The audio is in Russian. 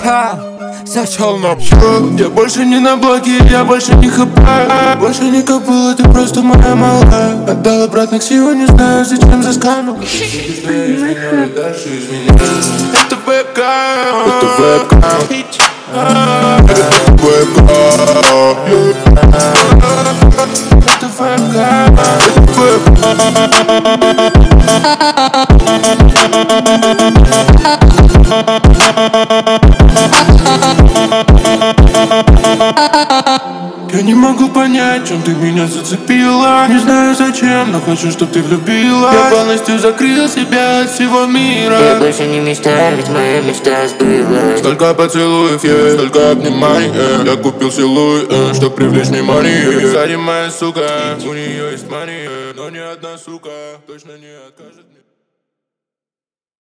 Зашел на Я больше не на блоке, я больше не хапаю. Больше не кобыла, ты просто моя малая. Отдал обратно к силу, не знаю, зачем заскамил. Дальше из меня. Это вебкам. Это вебкам. Это вебкам. Это вебкам. Я не могу понять, чем ты меня зацепила. Не знаю зачем, но хочу, чтоб ты влюбила. Я полностью закрыл себя от всего мира. Я больше не мечтаю, ведь моя мечта сбылась. Столько поцелуев есть, столько обниманий. Я купил силуй, чтоб привлечь внимание. Сзади моя сука, у нее есть мания. Но ни одна сука точно не откажет.